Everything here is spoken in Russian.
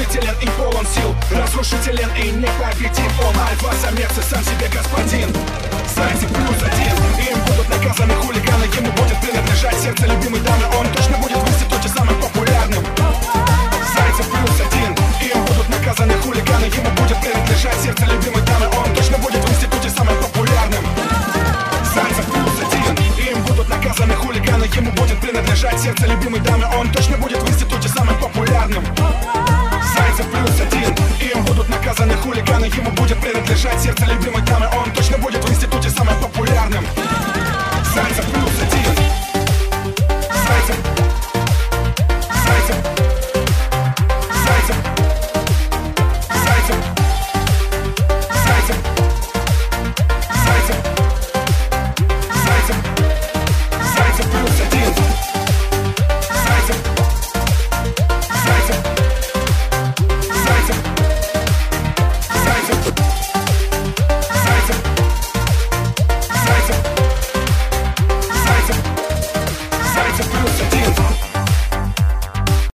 решителен и полон сил, разрушителен и непобедим. Он альфа-самец и сам себе господин. Зайцев +1, им будут наказаны хулиганы. Ему будет принадлежать сердце любимой дамы. Он точно будет в институте самым популярным. Зайцев +1, им будут наказаны хулиганы. Ему будет принадлежать сердце любимой дамы. Он точно будет в институте самым популярным. Зайцев +1, им будут наказаны хулиганы. Ему будет принадлежать сердце любимой дамы. Он точно будет в институте самым популярным. Зайцев +1, им будут наказаны хулиганы. Ему будет принадлежать сердце любимой дамы.